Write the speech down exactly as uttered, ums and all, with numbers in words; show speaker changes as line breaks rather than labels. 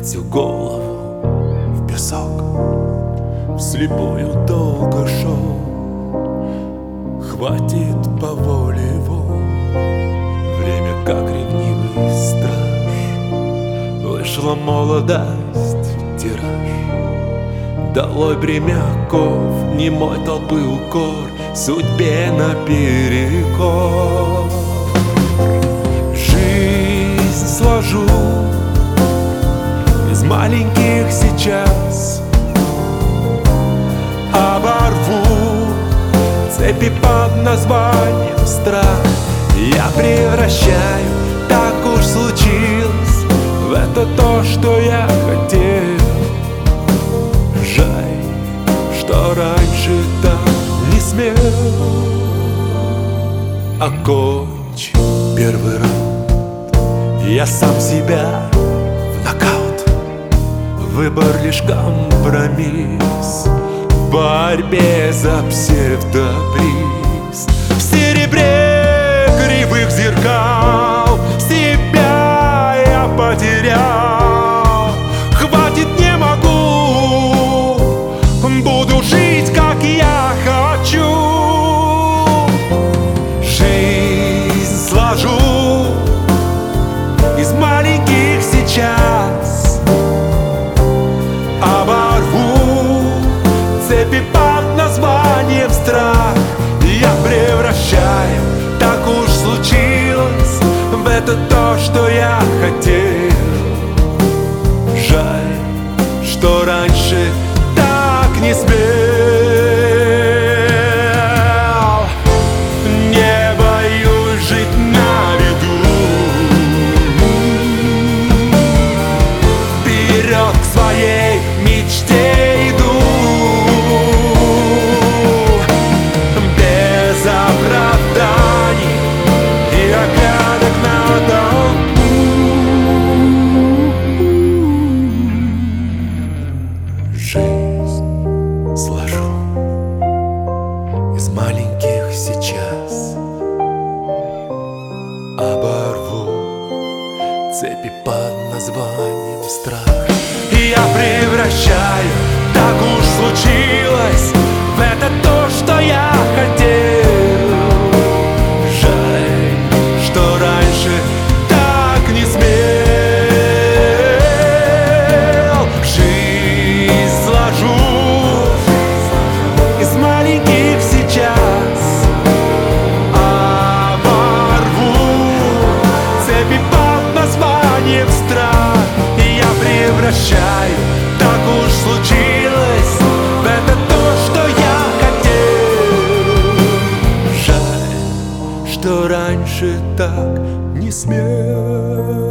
всю голову в песок, вслепую долго шел. Хватит по воле его, время как ревнивый страж. Вышла молодость в тираж, долой бремя оков, немой толпы укор, судьбе наперекор. Жизнь сложу из маленьких сейчас, оборву цепи под названием страх. Я превращаю, так уж случилось, в это то, что я хотел. Жаль, что раньше так не смел. Окончу первый раунд, я сам себя в нокаут. Выбор лишь компромисс в борьбе за псевдоприз. В серебре кривых зеркал себя я потерял. Хватит, не могу, буду жить, как я хочу. Жизнь сложу из маленьких сейчас, оборву цепи под названием страх. Я превращаю, так уж случилось, в это то, что я хотел. Жаль, что раньше так не смел. Не боюсь жить на виду, вперед к своей мечте иду. Без оправданий и оглядок на толпу. Жизнь сложу из маленьких сейчас, оборву цепи под названием страх. Я превращаю, так уж случилось, в это то, что я хотел. Жаль, что раньше так не смел. Жизнь сложу из маленьких сейчас, оборву цепи под названием страх. Я превращаю, так уж случилось, в это то, что я хотел. Жаль, что раньше так не смел.